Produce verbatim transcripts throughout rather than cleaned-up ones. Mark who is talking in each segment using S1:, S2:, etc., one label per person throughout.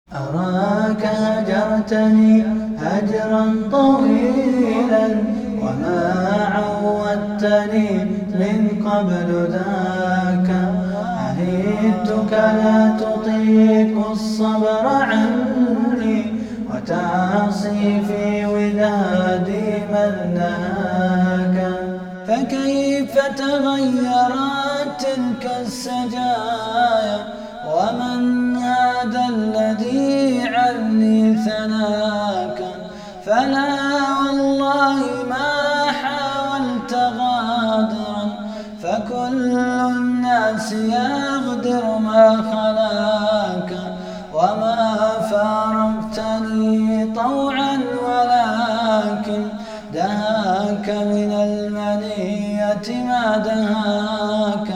S1: أراك هجرتني هجرا طويلا وما عودتني من قبل ذاك. عهدتك لا تطيق الصبر عني وتعصي في ودادي من نهاك. فكيف تغيرت تلك السجايا ومن هذا الذي عني ثناك. فلا والله ما حاولت غادرا فكل الناس يغدر ما خلاك. وما فارقتني طوعا ولكن دهاك من المنية ما دهاك.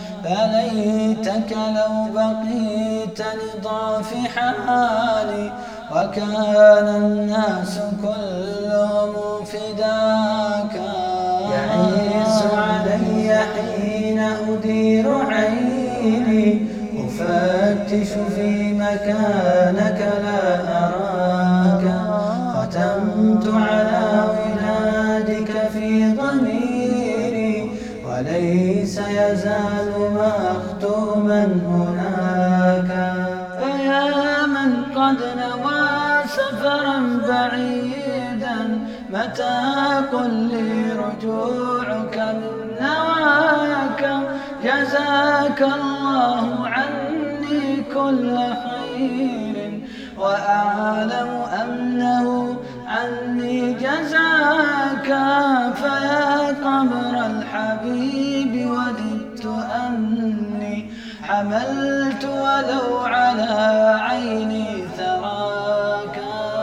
S1: فليتك لو بقيت لضعف حالي وكان الناس كلهم فداك. يعيس علي حين أدير عيني أفتش في مكانك لا أراك. ختمت على ولادك في ضميري وليس يزال مختوما هناك. فيا من قد نوى سفرا بعيدا متى قل لي رجوعك من نواك. جزاك الله عني كل خير وأعلم أنه عني جزاك. فيا قبر الحبيب وددت أني حملت ولو على عيني ثراك.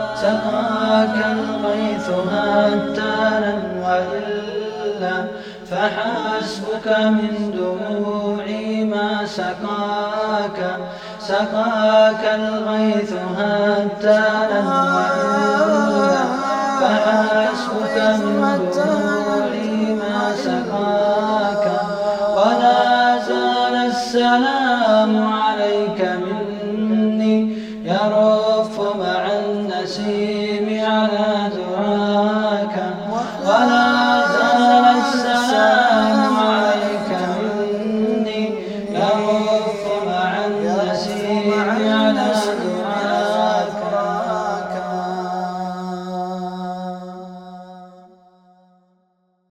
S1: سقاك الغيث هتالا وإلا فحسبك من دموعي ما سقاك. سقاك الغيث هتالا وإلا فحسبك من دموعي